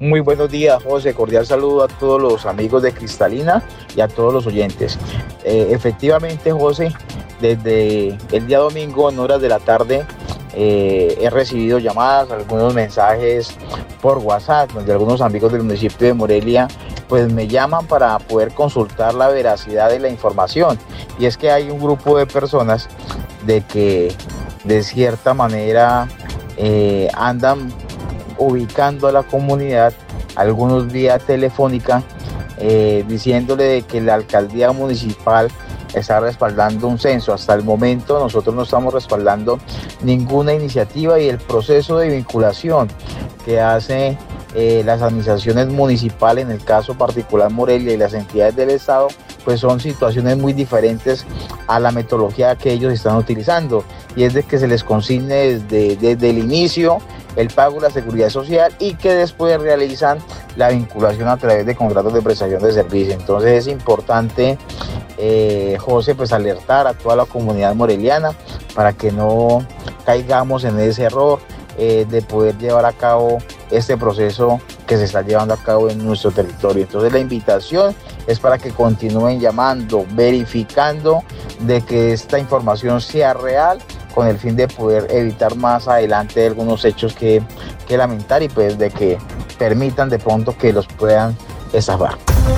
Muy buenos días, José. Cordial saludo a todos los amigos de Cristalina y a todos los oyentes. Efectivamente, José, desde el día domingo en horas de la tarde he recibido llamadas, algunos mensajes por WhatsApp, donde algunos amigos del municipio de Morelia pues me llaman para poder consultar la veracidad de la información. Y es que hay un grupo de personas de que de cierta manera andan ubicando a la comunidad algunos vía telefónica diciéndole de que la alcaldía municipal está respaldando un censo. Hasta el momento nosotros no estamos respaldando ninguna iniciativa y el proceso de vinculación que hace las administraciones municipales, en el caso particular Morelia, y las entidades del Estado, pues son situaciones muy diferentes a la metodología que ellos están utilizando, y es de que se les consigne desde el inicio el pago de la seguridad social y que después realizan la vinculación a través de contratos de prestación de servicio. Entonces es importante, José, pues alertar a toda la comunidad moreliana para que no caigamos en ese error de poder llevar a cabo este proceso que se está llevando a cabo en nuestro territorio. Entonces la invitación es para que continúen llamando, verificando de que esta información sea real, con el fin de poder evitar más adelante algunos hechos que lamentar y pues de que permitan de pronto que los puedan estafar.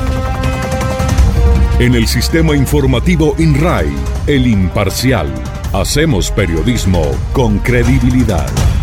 En el sistema informativo INRAI, El Imparcial, hacemos periodismo con credibilidad.